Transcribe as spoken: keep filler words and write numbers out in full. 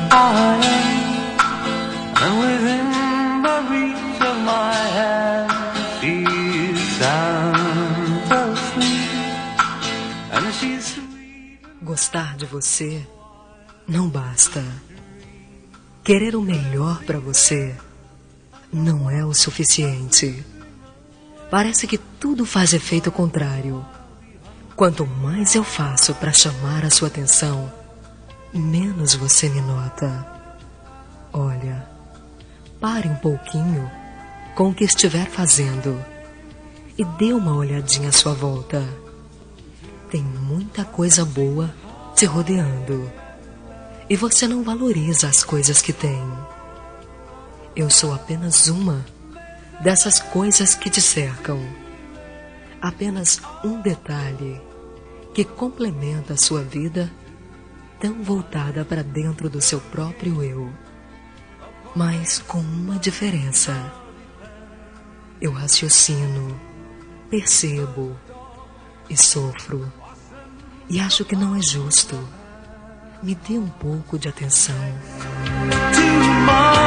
I am, and within the reach of my hand, she's sound asleep, and she's sweet. Gostar de você não basta. Querer o melhor para você não é o suficiente. Parece que tudo faz efeito contrário. Quanto mais eu faço para chamar a sua atenção, menos você me nota. Olha, pare um pouquinho com o que estiver fazendo e dê uma olhadinha à sua volta. Tem muita coisa boa te rodeando e você não valoriza as coisas que tem. Eu sou apenas uma dessas coisas que te cercam. Apenas um detalhe que complementa a sua vida, tão voltada para dentro do seu próprio eu. Mas com uma diferença. Eu raciocino, percebo e sofro. E acho que não é justo. Me dê um pouco de atenção. Tomorrow.